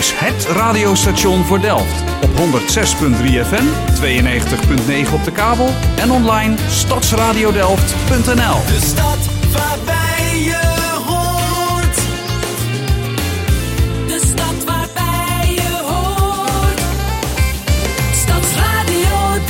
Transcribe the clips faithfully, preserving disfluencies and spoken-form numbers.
is het radiostation voor Delft. Op honderd zes punt drie F M, tweeënnegentig punt negen op de kabel en online stadsradiodelft punt n l. De stad waarbij je hoort. De stad waarbij je hoort. Stadsradio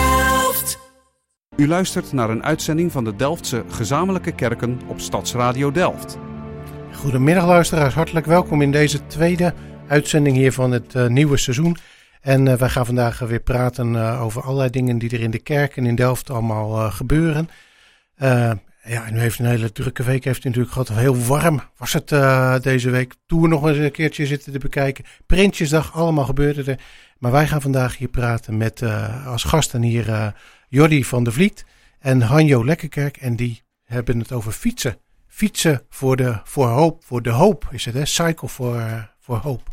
Delft. U luistert naar een uitzending van de Delftse gezamenlijke kerken op Stadsradio Delft. Goedemiddag luisteraars, hartelijk welkom in deze tweede uitzending hier van het uh, nieuwe seizoen. En uh, wij gaan vandaag weer praten uh, over allerlei dingen die er in de kerk en in Delft allemaal uh, gebeuren. Uh, ja, en u heeft een hele drukke week, heeft u natuurlijk gehad. Heel warm was het uh, deze week. Tour nog eens een keertje zitten te bekijken. Prinsjesdag, allemaal gebeurde er. Maar wij gaan vandaag hier praten met uh, als gasten hier uh, Jordi van der Vliet en Hanjo Lekkerkerk. En die hebben het over fietsen. Fietsen voor de, voor hoop, voor de hoop is het, hè? Cycle voor, uh, voor hoop.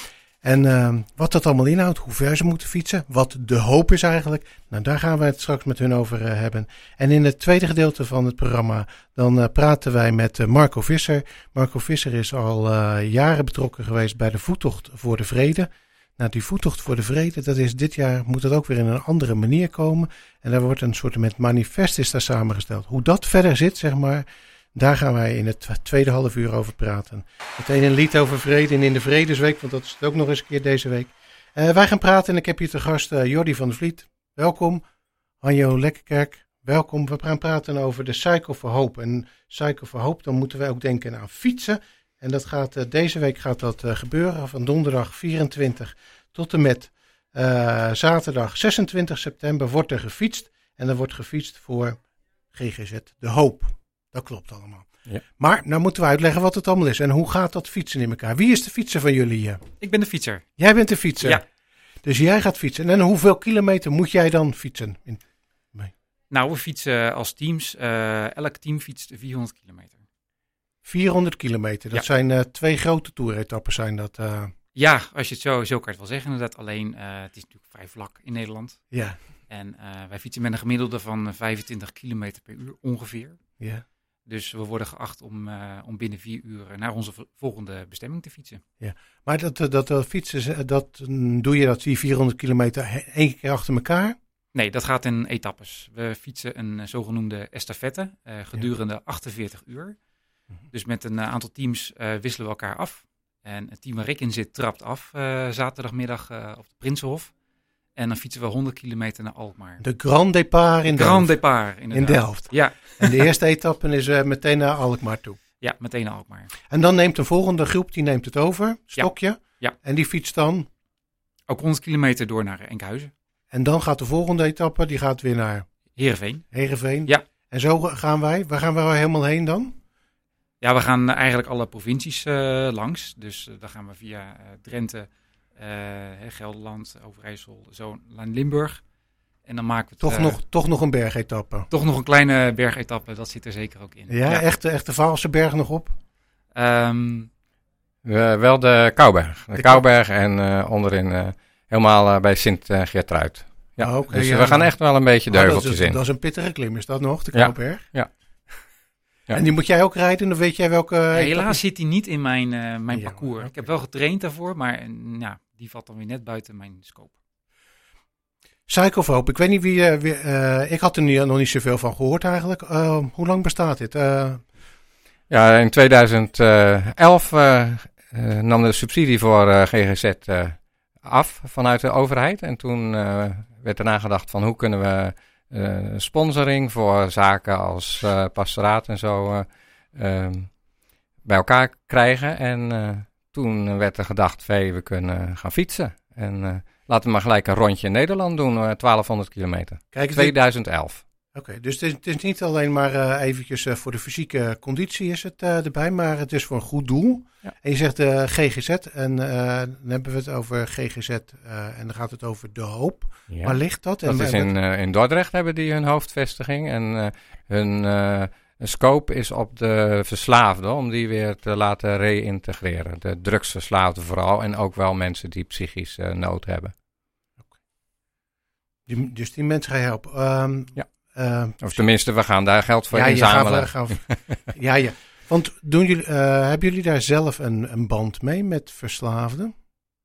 En uh, wat dat allemaal inhoudt, hoe ver ze moeten fietsen, wat de hoop is eigenlijk. Nou, daar gaan we het straks met hun over uh, hebben. En in het tweede gedeelte van het programma, dan uh, praten wij met uh, Marco Visser. Marco Visser is al uh, jaren betrokken geweest bij de voettocht voor de vrede. Nou, die voettocht voor de vrede, dat is dit jaar, moet dat ook weer in een andere manier komen. En daar wordt een soort met manifest is daar samengesteld. Hoe dat verder zit, zeg maar. Daar gaan wij in het tweede half uur over praten. Meteen een lied over vrede en in de Vredesweek, want dat is het ook nog eens een keer deze week. Uh, wij gaan praten en ik heb hier te gast uh, Jordi van der Vliet. Welkom. Hanjo Lekkerkerk, welkom. We gaan praten over de Cycle for Hope. En Cycle for Hope, dan moeten wij ook denken aan fietsen. En dat gaat, uh, deze week gaat dat uh, gebeuren. Van donderdag vierentwintig tot en met uh, zaterdag zesentwintig september wordt er gefietst. En er wordt gefietst voor G G Z De Hoop. Dat klopt allemaal. Ja. Maar nou moeten we uitleggen wat het allemaal is. En hoe gaat dat fietsen in elkaar? Wie is de fietser van jullie? Uh? Ik ben de fietser. Jij bent de fietser? Ja. Dus jij gaat fietsen. En hoeveel kilometer moet jij dan fietsen? In... Nee. Nou, we fietsen als teams. Uh, elk team fietst vierhonderd kilometer. vierhonderd kilometer. Dat ja. zijn uh, twee grote toeretappes zijn dat. Uh... Ja, als je het zo, zo kan je het wel zeggen inderdaad. Alleen, uh, het is natuurlijk vrij vlak in Nederland. Ja. En uh, wij fietsen met een gemiddelde van vijfentwintig kilometer per uur ongeveer. Ja. Dus we worden geacht om, uh, om binnen vier uur naar onze volgende bestemming te fietsen. Ja, maar dat, dat, dat fietsen, dat, doe je dat die vierhonderd kilometer één keer achter elkaar? Nee, dat gaat in etappes. We fietsen een zogenoemde estafette uh, gedurende ja. achtenveertig uur. Mm-hmm. Dus met een uh, aantal teams uh, wisselen we elkaar af. En het team waar ik in zit trapt af uh, zaterdagmiddag uh, op de Prinsenhof. En dan fietsen we honderd kilometer naar Alkmaar. De Grand Départ in Delft. Grand Départ, in Delft. Ja. En de eerste etappe is uh, meteen naar Alkmaar toe. Ja, meteen naar Alkmaar. En dan neemt de volgende groep, die neemt het over, stokje. Ja. Ja. En die fietst dan? Ook honderd kilometer door naar Enkhuizen. En dan gaat de volgende etappe, die gaat weer naar? Heerenveen. Heerenveen. Ja. En zo gaan wij, waar gaan we helemaal heen dan? Ja, we gaan eigenlijk alle provincies uh, langs. Dus uh, dan gaan we via uh, Drenthe, uh, Gelderland, Overijssel, zo naar Limburg. En dan maken we het, toch, uh, nog, toch nog een bergetappe? Toch nog een kleine bergetappe, dat zit er zeker ook in. Ja, ja. Echt, echt de Vaalse berg nog op? Um, uh, wel de Kouberg. De, de Kouberg en uh, onderin uh, helemaal uh, bij Sint-Geertruid. Ja, oh, okay, dus ja. we gaan echt wel een beetje de oh, heuveltjes dat is, in. Dat is een pittige klim, is dat nog, de Kouberg? Ja. ja. ja. En die moet jij ook rijden? Of weet jij welke? Ja, helaas zit die niet in mijn, uh, mijn ja, parcours. Okay. Ik heb wel getraind daarvoor, maar uh, ja, die valt dan weer net buiten mijn scope. Cycle for Hope, ik weet niet wie, uh, wie uh, ik had er niet, nog niet zoveel van gehoord eigenlijk. Uh, hoe lang bestaat dit? Uh... Ja, in tweeduizend elf uh, uh, nam de subsidie voor uh, G G Z uh, af vanuit de overheid. En toen uh, werd er nagedacht van hoe kunnen we uh, sponsoring voor zaken als uh, pastoraat en zo uh, uh, bij elkaar krijgen. En uh, toen werd er gedacht, hey, we kunnen gaan fietsen. En uh, laten we maar gelijk een rondje in Nederland doen, uh, twaalfhonderd kilometer. Kijk, tweeduizend elf. Oké, okay, dus het is, het is niet alleen maar uh, eventjes uh, voor de fysieke conditie is het uh, erbij, maar het is voor een goed doel. Ja. En je zegt uh, G G Z en uh, dan hebben we het over G G Z uh, en dan gaat het over de hoop. Ja. Waar ligt dat? Dat en, is in, uh, in Dordrecht hebben die hun hoofdvestiging en uh, hun uh, scope is op de verslaafden om die weer te laten reïntegreren. De drugsverslaafden vooral en ook wel mensen die psychisch uh, nood hebben. Okay. Die, dus die mensen ga je helpen. Um, ja. Uh, of tenminste, we gaan daar geld voor ja, inzamelen. Gaan we, gaan we, ja, ja. Want doen jullie, uh, hebben jullie daar zelf een, een band mee met verslaafden?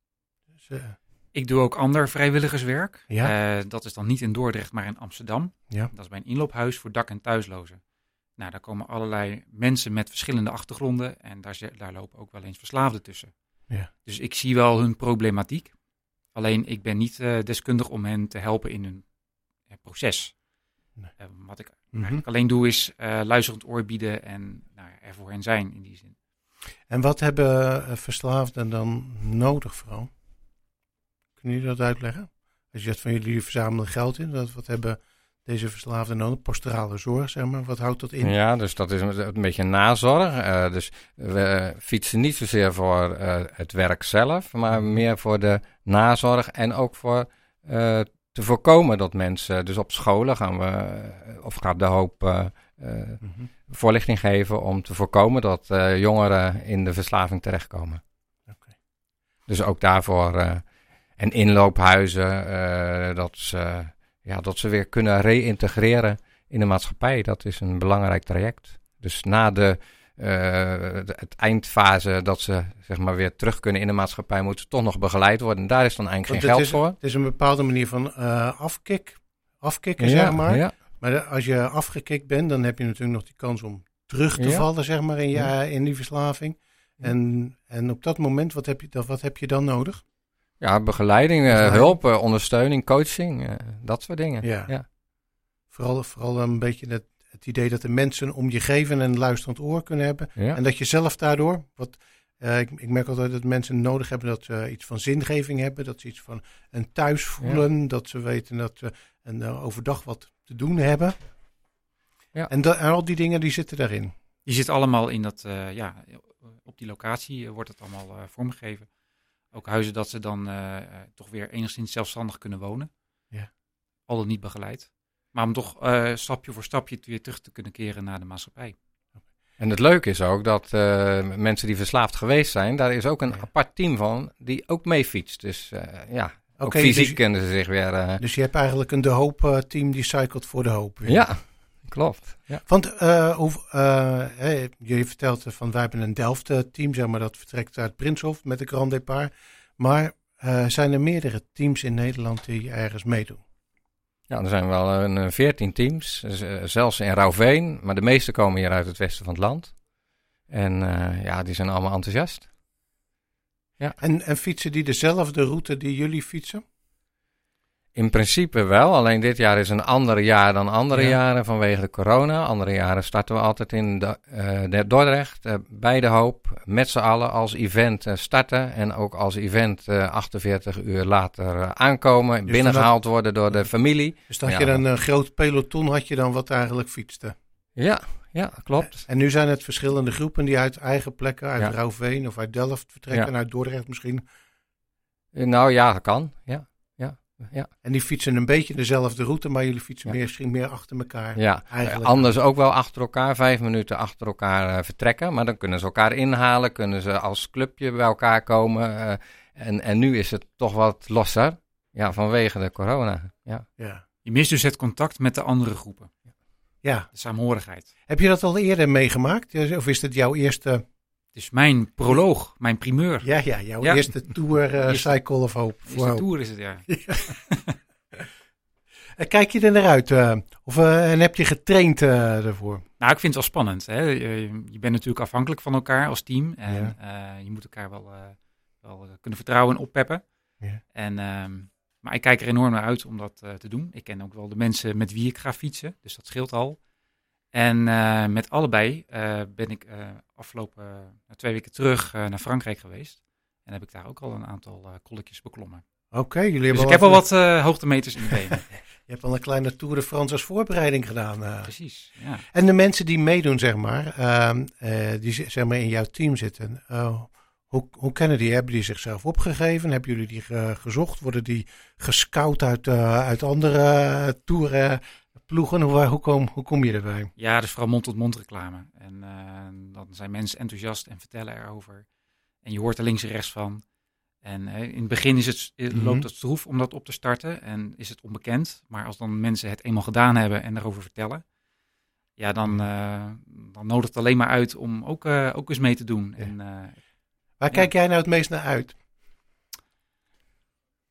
Uh, Ik doe ook ander vrijwilligerswerk. Ja. Uh, dat is dan niet in Dordrecht, maar in Amsterdam. Ja. Dat is bij een inloophuis voor dak- en thuislozen. Nou, daar komen allerlei mensen met verschillende achtergronden. En daar, daar lopen ook wel eens verslaafden tussen. Ja. Dus ik zie wel hun problematiek. Alleen ik ben niet uh, deskundig om hen te helpen in hun uh, proces. Nee. Uh, wat ik Mm-hmm. eigenlijk alleen doe is uh, luisterend oor bieden en nou, er voor hen zijn in die zin. En wat hebben uh, verslaafden dan nodig vooral? Kunnen jullie dat uitleggen? Als je zegt van jullie verzamelen geld in, wat, wat hebben deze verslaafden nodig? Pastorale zorg, zeg maar. Wat houdt dat in? Ja, dus dat is een, een beetje nazorg. Uh, dus we fietsen niet zozeer voor uh, het werk zelf, maar meer voor de nazorg en ook voor uh, te voorkomen dat mensen, dus op scholen gaan we, uh, of gaat de hoop uh, uh, mm-hmm. voorlichting geven om te voorkomen dat uh, jongeren in de verslaving terechtkomen. Okay. Dus ook daarvoor, uh, en inloophuizen, uh, dat ze, ja, dat ze weer kunnen reïntegreren in de maatschappij. Dat is een belangrijk traject. Dus na de, uh, de het eindfase dat ze zeg maar weer terug kunnen in de maatschappij, moeten ze toch nog begeleid worden. En daar is dan eigenlijk geen geld is, voor. Het is een bepaalde manier van uh, afkik, afkicken, ja, zeg maar. Ja. Maar de, als je afgekikt bent, dan heb je natuurlijk nog die kans om terug te ja. vallen, zeg maar, in, je, ja. in die verslaving. Ja. En, en op dat moment, wat heb je, wat heb je dan nodig? Ja, begeleiding, uh, begeleiding. hulp, uh, ondersteuning, coaching, uh, dat soort dingen. Ja. ja. Vooral, vooral een beetje het, het idee dat de mensen om je geven en een luisterend oor kunnen hebben. Ja. En dat je zelf daardoor, wat, uh, ik, ik merk altijd dat mensen nodig hebben dat ze iets van zingeving hebben. Dat ze iets van een thuis voelen. Ja. Dat ze weten dat ze een, uh, overdag wat te doen hebben. Ja. En, da- en al die dingen die zitten daarin. Die zit allemaal in dat, uh, ja, op die locatie uh, wordt het allemaal uh, vormgegeven. Ook huizen dat ze dan uh, uh, toch weer enigszins zelfstandig kunnen wonen. Ja. Al dan niet begeleid. Maar om toch uh, stapje voor stapje weer terug te kunnen keren naar de maatschappij. En het leuke is ook dat uh, mensen die verslaafd geweest zijn, daar is ook een ja. apart team van die ook mee fietst. Dus uh, ja, ook okay, fysiek dus, kunnen ze zich weer... Uh... Dus je hebt eigenlijk een De Hoop uh, team die cycelt voor De Hoop. Weer. Ja, klopt. Ja. Want uh, hoe, uh, hey, je vertelt van wij hebben een Delft uh, team, zeg maar, dat vertrekt uit Prinshof met de Grand Départ. Maar uh, zijn er meerdere teams in Nederland die ergens meedoen? Ja, er zijn wel een veertien teams, zelfs in Rauwveen, maar de meeste komen hier uit het westen van het land. En uh, ja, die zijn allemaal enthousiast. Ja. En, en fietsen die dezelfde route die jullie fietsen? In principe wel, alleen dit jaar is een ander jaar dan andere ja. jaren vanwege de corona. Andere jaren starten we altijd in de, uh, de Dordrecht, uh, bij De Hoop, met z'n allen als event uh, starten. En ook als event uh, achtenveertig uur later uh, aankomen, dus binnengehaald dat... worden door de familie. Dus dat ja, je dan een groot peloton had je dan wat eigenlijk fietste? Ja, ja, klopt. En nu zijn het verschillende groepen die uit eigen plekken, uit ja. Rauwveen of uit Delft vertrekken, ja. uit Dordrecht misschien? Uh, nou ja, dat kan, ja. Ja. En die fietsen een beetje dezelfde route, maar jullie fietsen ja. meer, misschien meer achter elkaar. Ja, eigenlijk. Anders ook wel achter elkaar, vijf minuten achter elkaar uh, vertrekken. Maar dan kunnen ze elkaar inhalen, kunnen ze als clubje bij elkaar komen. Uh, en, en nu is het toch wat losser, ja, vanwege de corona. Ja. Ja. Je mist dus het contact met de andere groepen. Ja. De saamhorigheid. Heb je dat al eerder meegemaakt? Of is het jouw eerste... Het is mijn proloog, mijn primeur. Ja, ja, jouw ja. eerste tour uh, eerste, Cycle of Hope. Eerste wow. tour is het, ja. ja. Kijk je er naar uit? Uh, of uh, en heb je getraind uh, daarvoor? Nou, ik vind het wel spannend. Hè? Je, je bent natuurlijk afhankelijk van elkaar als team. En ja. uh, je moet elkaar wel, uh, wel kunnen vertrouwen en oppeppen. Ja. En, uh, maar ik kijk er enorm naar uit om dat uh, te doen. Ik ken ook wel de mensen met wie ik ga fietsen. Dus dat scheelt al. En uh, met allebei uh, ben ik uh, afgelopen uh, twee weken terug uh, naar Frankrijk geweest. En heb ik daar ook al een aantal uh, kolletjes beklommen. Oké, okay, jullie hebben Dus ik heb al wat uh, hoogtemeters in de benen. Je hebt al een kleine Tour de France als voorbereiding gedaan. Uh. Precies, ja. En de mensen die meedoen, zeg maar, uh, uh, die zeg maar in jouw team zitten. Uh, hoe, hoe kennen die? Hebben die zichzelf opgegeven? Hebben jullie die uh, gezocht? Worden die gescout uit, uh, uit andere uh, toeren? Ploegen, hoe, hoe, kom, hoe kom je erbij? Ja, dus vooral mond-tot-mond reclame. En uh, dan zijn mensen enthousiast en vertellen erover. En je hoort er links en rechts van. En uh, in het begin is het, mm-hmm. loopt het stroef om dat op te starten en is het onbekend. Maar als dan mensen het eenmaal gedaan hebben en erover vertellen, ja, dan, uh, dan nodigt het alleen maar uit om ook, uh, ook eens mee te doen. Ja. En, uh, Waar ja. kijk jij nou het meest naar uit?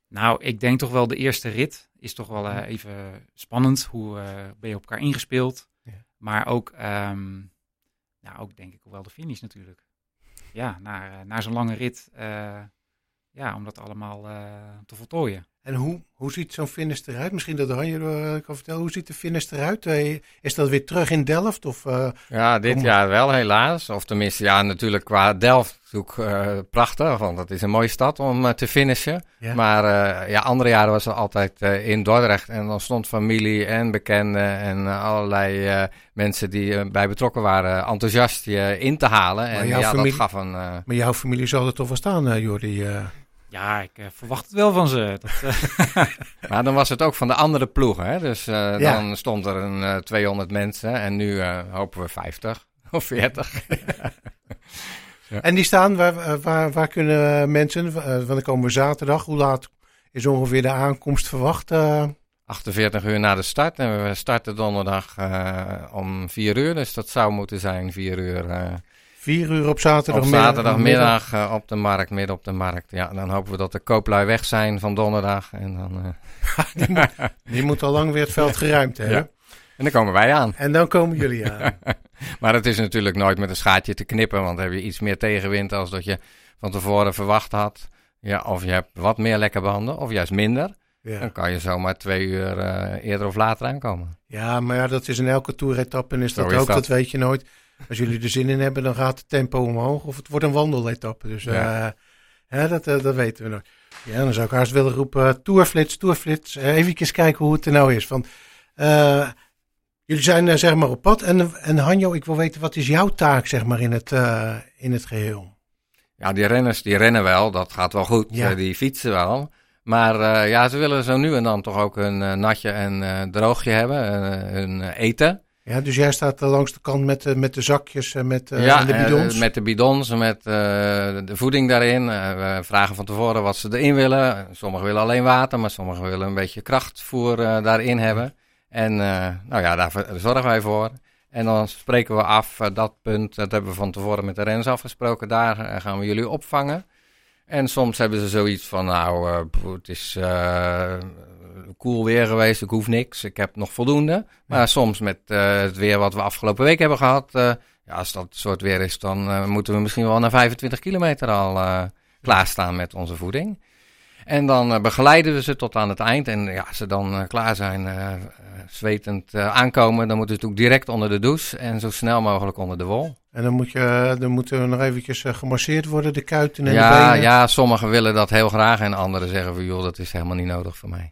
Nou, ik denk toch wel de eerste rit is toch wel uh, even spannend. Hoe uh, ben je op elkaar ingespeeld? Ja. Maar ook, um, nou, ook denk ik wel de finish natuurlijk. Ja, na, na zo'n lange rit, uh, ja, om dat allemaal uh, te voltooien. En hoe, hoe ziet zo'n finish eruit? Misschien dat Hanje uh, kan vertellen. Hoe ziet de finish eruit? Uh, is dat weer terug in Delft? Of, uh, ja, dit om... jaar wel helaas. Of tenminste, ja, natuurlijk qua Delft ook uh, prachtig. Want het is een mooie stad om uh, te finishen. Ja. Maar uh, ja, andere jaren was het altijd uh, in Dordrecht. En dan stond familie en bekenden en uh, allerlei uh, mensen die uh, bij betrokken waren enthousiast je in te halen. En ja, familie... dat gaf een... Uh... Maar jouw familie zal er toch wel staan, uh, Jordi? Uh... Ja, ik uh, verwacht het wel van ze. Dat, uh... maar dan was het ook van de andere ploegen. Hè? Dus uh, ja. dan stond er een uh, tweehonderd mensen en nu uh, hopen we vijftig of veertig. ja. En die staan, waar, waar, waar kunnen mensen, uh, want dan komen we zaterdag. Hoe laat is ongeveer de aankomst verwacht? Uh... achtenveertig uur na de start. En we starten donderdag uh, om vier uur. Dus dat zou moeten zijn vier uur... Uh, Vier uur op zaterdagmiddag. Op zaterdagmiddag uh, op de markt, midden op de markt. Ja, dan hopen we dat de kooplui weg zijn van donderdag. En dan, uh... die, moet, die moet al lang weer het veld geruimd hebben. Ja. En dan komen wij aan. En dan komen jullie aan. Maar het is natuurlijk nooit met een schaartje te knippen. Want dan heb je iets meer tegenwind als dat je van tevoren verwacht had. Ja, of je hebt wat meer lekke banden, of juist minder. Ja. Dan kan je zomaar twee uur uh, eerder of later aankomen. Ja, maar ja, dat is in elke toeretappe en is dat is ook, dat. dat weet je nooit. Als jullie er zin in hebben, dan gaat het tempo omhoog. Of het wordt een wandeletappe. Dus ja. uh, hè, dat, uh, dat weten we nog. Ja, dan zou ik haast willen roepen, uh, Tourflits, Tourflits. Uh, even kijken hoe het er nou is. Want, uh, jullie zijn uh, zeg maar op pad. En, en Hanjo, ik wil weten, wat is jouw taak zeg maar in het, uh, in het geheel? Ja, die renners die rennen wel. Dat gaat wel goed. Ja. Uh, die fietsen wel. Maar uh, ja, ze willen zo nu en dan toch ook een uh, natje en uh, droogje hebben. Uh, hun uh, eten. Ja, dus jij staat uh, langs de kant met, uh, met de zakjes uh, met, uh, ja, en de bidons? Uh, met de bidons, met uh, de voeding daarin. Uh, we vragen van tevoren wat ze erin willen. Sommigen willen alleen water, maar sommigen willen een beetje krachtvoer uh, daarin hebben. En uh, nou ja, daar zorgen wij voor. En dan spreken we af, uh, dat punt, dat hebben we van tevoren met de renners afgesproken. Daar uh, gaan we jullie opvangen. En soms hebben ze zoiets van, nou, uh, het is uh, cool weer geweest, ik hoef niks, ik heb nog voldoende. Maar ja. soms met uh, het weer wat we afgelopen week hebben gehad, uh, ja, als dat soort weer is, dan uh, moeten we misschien wel na vijfentwintig kilometer al uh, klaarstaan met onze voeding. En dan uh, begeleiden we ze tot aan het eind. En ja, als ze dan uh, klaar zijn, uh, zwetend uh, aankomen, dan moeten ze natuurlijk direct onder de douche en zo snel mogelijk onder de wol. En dan, moet je, dan moeten we nog eventjes uh, gemasseerd worden, de kuiten en ja, de benen. Ja, sommigen willen dat heel graag en anderen zeggen van, joh, dat is helemaal niet nodig voor mij.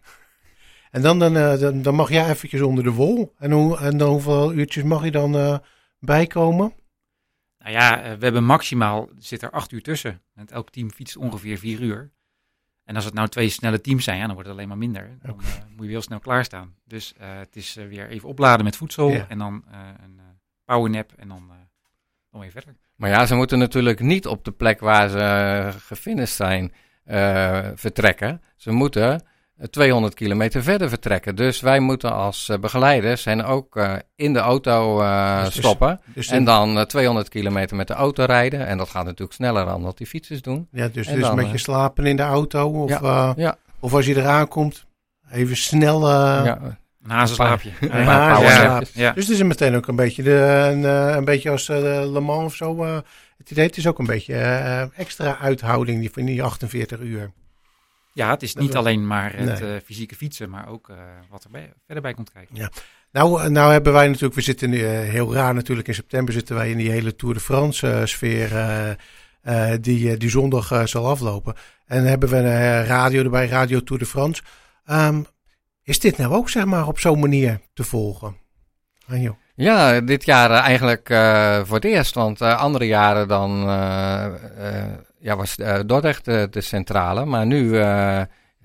En dan, dan, uh, dan, dan mag jij eventjes onder de wol. En, hoe, en dan hoeveel uurtjes mag je dan uh, bijkomen? Nou ja, uh, we hebben maximaal, zit er acht uur tussen. En elk team fietst ongeveer vier uur. En als het nou twee snelle teams zijn, ja, dan wordt het alleen maar minder. Dan uh, moet je heel snel klaarstaan. Dus uh, het is uh, weer even opladen met voedsel ja. en dan uh, een uh, powernap en dan, uh, dan weer verder. Maar ja, ze moeten natuurlijk niet op de plek waar ze uh, gefinished zijn uh, vertrekken. Ze moeten tweehonderd kilometer verder vertrekken. Dus wij moeten als uh, begeleiders hen ook uh, in de auto uh, dus, stoppen. Dus en dan uh, tweehonderd kilometer met de auto rijden. En dat gaat natuurlijk sneller dan dat die fietsers doen. Ja, dus, en dus dan, met je slapen in de auto. Of, ja, uh, ja. of als je eraan komt, even snel... Uh, ja. Een hazenslaapje. Een hazenslaapje. Ja. Dus het is meteen ook een beetje, de, een, een beetje als uh, Le Mans of zo. Uh, het idee, het is ook een beetje uh, extra uithouding die van die achtenveertig uur. Ja, het is niet dat alleen maar het nee. uh, fysieke fietsen, maar ook uh, wat er bij, verder bij komt kijken. Ja. Nou, nou hebben wij natuurlijk, we zitten nu, uh, heel raar natuurlijk, in september zitten wij in die hele Tour de France uh, sfeer uh, uh, die, uh, die zondag uh, zal aflopen. En dan hebben we een uh, radio erbij, Radio Tour de France. Um, is dit nou ook zeg maar op zo'n manier te volgen? Anjo. Ja, dit jaar uh, eigenlijk uh, voor het eerst, want uh, andere jaren dan... Uh, uh, Ja, was uh, Dordrecht de, de centrale, maar nu uh,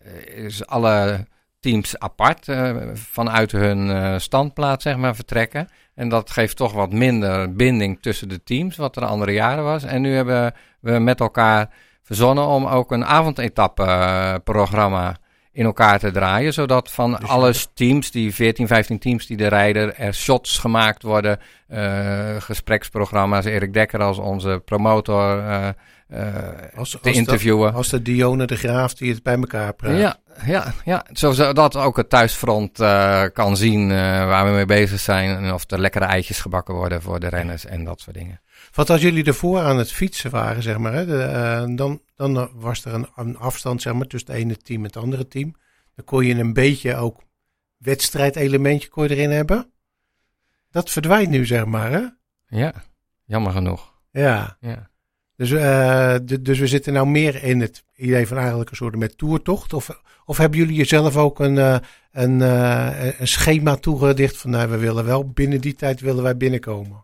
is alle teams apart uh, vanuit hun uh, standplaats zeg maar vertrekken. En dat geeft toch wat minder binding tussen de teams, wat er andere jaren was. En nu hebben we met elkaar verzonnen om ook een avondetappe uh, programma in elkaar te draaien. Zodat van dus alle teams, die veertien, vijftien teams die er rijden, er shots gemaakt worden. Uh, gespreksprogramma's, Erik Dekker als onze promotor... Uh, Uh, als, te als interviewen. De, als de Dione de Graaf die het bij elkaar praat. Ja, ja, ja, zodat ook het thuisfront uh, kan zien uh, waar we mee bezig zijn. En of er lekkere eitjes gebakken worden voor de renners en dat soort dingen. Want als jullie ervoor aan het fietsen waren, zeg maar, hè, de, uh, dan, dan was er een, een afstand, zeg maar, tussen het ene team en het andere team. Dan kon je een beetje ook wedstrijdelementje kon je erin hebben. Dat verdwijnt nu, zeg maar, hè? Ja, jammer genoeg. Ja. ja. Dus, uh, d- dus we zitten nou meer in het idee van eigenlijk een soort met toertocht? Of, of hebben jullie jezelf ook een, uh, een, uh, een schema toegedicht van nou, we willen wel binnen die tijd willen wij binnenkomen?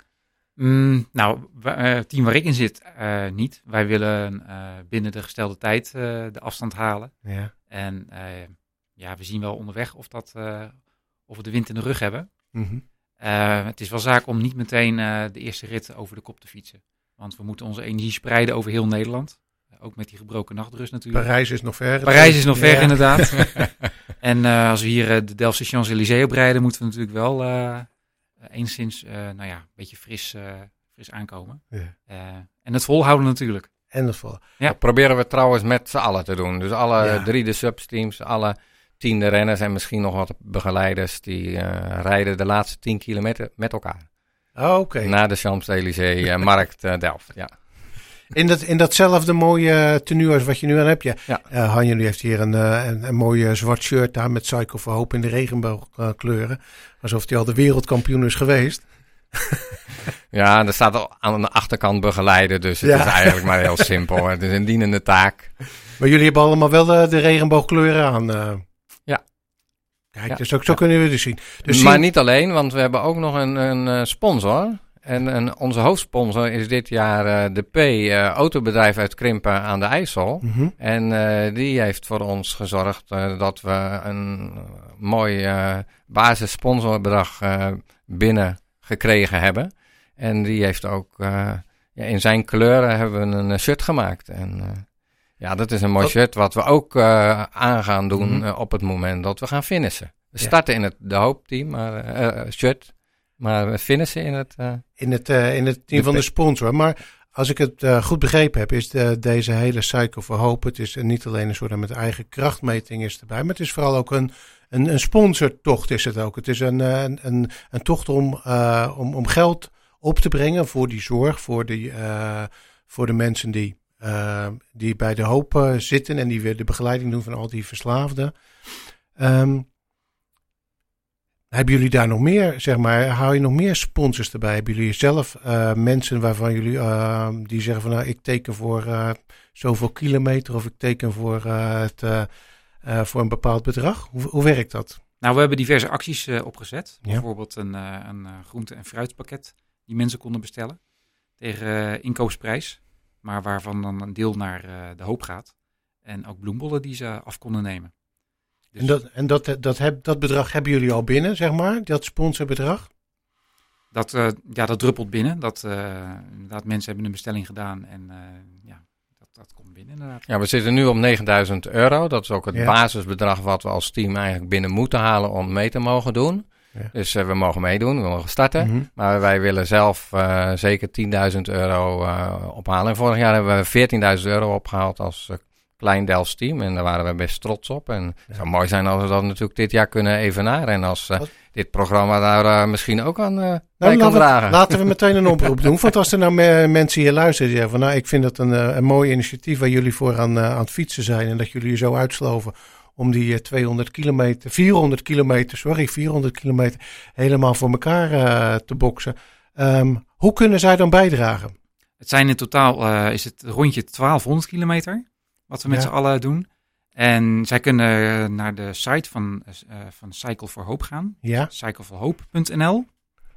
Mm, nou, uh, het team waar ik in zit, uh, niet. Wij willen uh, binnen de gestelde tijd uh, de afstand halen. Ja. En uh, ja, we zien wel onderweg of, dat, uh, of we de wind in de rug hebben. Mm-hmm. Uh, het is wel zaak om niet meteen uh, de eerste rit over de kop te fietsen. Want we moeten onze energie spreiden over heel Nederland. Uh, ook met die gebroken nachtrust natuurlijk. Parijs is nog ver. Parijs is nog ver, ja. inderdaad. En uh, als we hier uh, de Delftse Champs-Élysées oprijden, moeten we natuurlijk wel uh, enigszins uh, nou ja, een beetje fris, uh, fris aankomen. Ja. Uh, en het volhouden natuurlijk. En dat vol. Ja. Dat proberen we trouwens met z'n allen te doen. Dus alle Ja. drie de subteams, alle tiende renners en misschien nog wat begeleiders, die uh, rijden de laatste tien kilometer met elkaar. Oh, oké. Okay. Naar de Champs-Élysées uh, markt uh, Delft, ja. In, dat, in datzelfde mooie tenue als wat je nu aan hebt. Ja. Ja. Uh, Hanjen heeft hier een, uh, een, een mooie zwart shirt aan met Cycle for Hope in de regenboogkleuren. Alsof hij al de wereldkampioen is geweest. Ja, er staat al aan de achterkant begeleider, dus het Ja. is eigenlijk maar heel simpel. Het is een dienende taak. Maar jullie hebben allemaal wel de, de regenboogkleuren aan. Uh. Ja. Kijk, Ja. dus ook, zo Ja. kunnen we dus zien. Dus maar zien... niet alleen, want we hebben ook nog een, een sponsor. En een, onze hoofdsponsor is dit jaar uh, de P, uh, autobedrijf uit Krimpen aan de IJssel. Mm-hmm. En uh, die heeft voor ons gezorgd uh, dat we een uh, mooi uh, basissponsorbedrag uh, binnen gekregen hebben. En die heeft ook uh, ja, in zijn kleuren hebben we een shirt gemaakt. En uh, ja, dat is een mooi Wat? shirt wat we ook uh, aan gaan doen Mm-hmm. uh, op het moment dat we gaan finishen. We Ja. starten in het de hoopteam, maar uh, shirt. Maar we finishen in het... Uh, In het, uh, in het team de van de P. sponsor. Maar als ik het uh, goed begrepen heb, is de, deze hele Cycle for Hope. Het is niet alleen een soort met eigen krachtmeting is erbij. Maar het is vooral ook een, een, een sponsortocht is het ook. Het is een, een, een, een tocht om, uh, om, om geld op te brengen voor die zorg. Voor, die, uh, voor de mensen die, uh, die bij de hoop uh, zitten. En die weer de begeleiding doen van al die verslaafden. Um, Hebben jullie daar nog meer, zeg maar, hou je nog meer sponsors erbij? Hebben jullie zelf uh, mensen waarvan jullie, uh, die zeggen van nou, ik teken voor uh, zoveel kilometer of ik teken voor, uh, het, uh, uh, voor een bepaald bedrag? Hoe, hoe werkt dat? Nou, we hebben diverse acties uh, opgezet. Ja. Bijvoorbeeld een, uh, een uh, groente- en fruitpakket die mensen konden bestellen tegen uh, inkoopsprijs. Maar waarvan dan een deel naar uh, de hoop gaat. En ook bloembollen die ze af konden nemen. Dus En, dat, en dat, dat, heb, dat bedrag hebben jullie al binnen, zeg maar, dat sponsorbedrag? dat, uh, ja, dat druppelt binnen. Dat, uh, inderdaad, mensen hebben een bestelling gedaan en uh, ja, dat, dat komt binnen inderdaad. ja, we zitten nu op negenduizend euro. Dat is ook het Ja. basisbedrag wat we als team eigenlijk binnen moeten halen om mee te mogen doen. Ja. Dus uh, we mogen meedoen, we mogen starten. Mm-hmm. Maar wij willen zelf uh, zeker tienduizend euro uh, ophalen. En vorig jaar hebben we veertienduizend euro opgehaald als uh, klein Delfts team. En daar waren we best trots op. En het Ja. zou mooi zijn als we dat natuurlijk dit jaar kunnen evenaren. En als uh, Wat? dit programma daar uh, misschien ook aan uh, bij Nou, kan laten, dragen. we, laten we meteen een oproep doen. Want als er nou me- mensen hier luisteren die zeggen van nou, ik vind het een, uh, een mooi initiatief waar jullie voor aan, uh, aan het fietsen zijn. En dat jullie je zo uitsloven om die uh, tweehonderd kilometer, vierhonderd kilometer, sorry, vierhonderd kilometer helemaal voor elkaar uh, te boksen. Um, hoe kunnen zij dan bijdragen? Het zijn in totaal uh, is het rondje twaalfhonderd kilometer wat we met Ja. z'n allen doen. En zij kunnen uh, naar de site van, uh, van Cycle for Hope gaan. Ja, cycle for hope punt n l.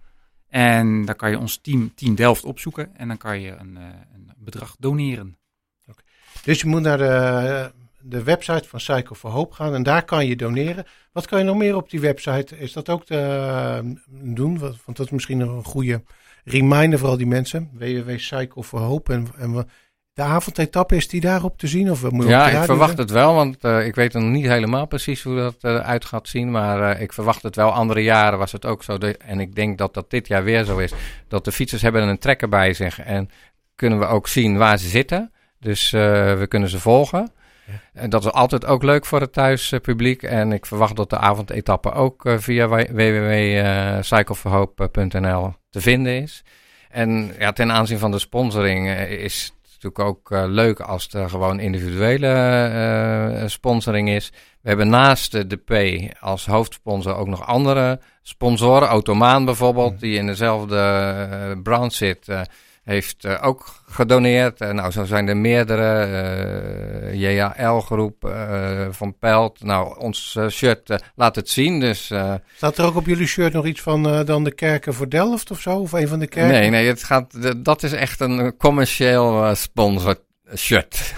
En daar kan je ons team, team Delft opzoeken. En dan kan je een, uh, een bedrag doneren. dus je moet naar de, de website van Cycle for Hope gaan en daar kan je doneren. Wat kan je nog meer op die website? Is dat ook te uh, doen? Want dat is misschien nog een goede reminder voor al die mensen. w w w punt cycle for hope. En, en we, de avondetappe, is die daarop te zien? Of moet je op de Ja, ik radio verwacht zijn? het wel, want uh, ik weet nog niet helemaal precies hoe dat uh, uit gaat zien. Maar uh, ik verwacht het wel. Andere jaren was het ook zo. De, en ik denk dat dat dit jaar weer zo is. Dat de fietsers hebben een trekker bij zich en kunnen we ook zien waar ze zitten. Dus uh, we kunnen ze volgen. Ja. En dat is altijd ook leuk voor het thuispubliek. En ik verwacht dat de avondetappe ook uh, via w w w punt cycle for hope punt n l te vinden is. En ja, ten aanzien van de sponsoring uh, is het natuurlijk ook uh, leuk als er gewoon individuele uh, sponsoring is. We hebben naast de, de P als hoofdsponsor ook nog andere sponsoren. Automaan bijvoorbeeld, ja. die in dezelfde uh, branche zit, uh, heeft uh, ook gedoneerd. Uh, nou, zo zijn er meerdere. Uh, J A L-groep uh, van Pelt. Nou, ons uh, shirt uh, laat het zien. Dus, uh, Staat er ook op jullie shirt nog iets van uh, dan de kerken voor Delft of zo? Of een van de kerken? Nee, nee het gaat, de, dat is echt een commercieel uh, sponsor shirt.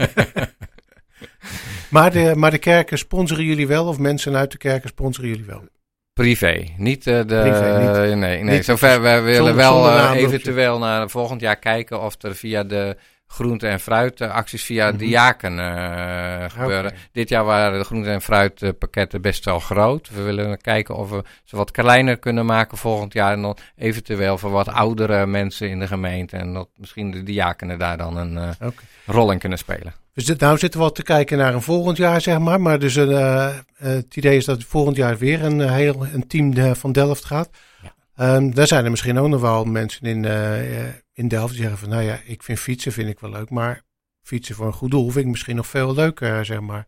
maar, de, maar de kerken sponsoren jullie wel? Of mensen uit de kerken sponsoren jullie wel? Privé, niet uh, de... Privé, niet. Nee, nee. Niet, zover, we willen zonder, wel zonder uh, eventueel naar volgend jaar kijken of er via de groente- en fruitacties via mm-hmm. diaken uh, gebeuren. Okay. Dit jaar waren de groente- en fruitpakketten best wel groot. We willen kijken of we ze wat kleiner kunnen maken volgend jaar. En dan eventueel voor wat oudere mensen in de gemeente. En dat misschien de diakenen daar dan een uh, okay. rol in kunnen spelen. Dus nou zitten we al te kijken naar een volgend jaar, zeg maar. Maar dus uh, uh, het idee is dat volgend jaar weer een uh, heel een team de, van Delft gaat. Ja. Um, daar zijn er misschien ook nog wel mensen in, uh, in Delft die zeggen van... nou ja, ik vind fietsen vind ik wel leuk, maar fietsen voor een goed doel vind ik misschien nog veel leuker, zeg maar.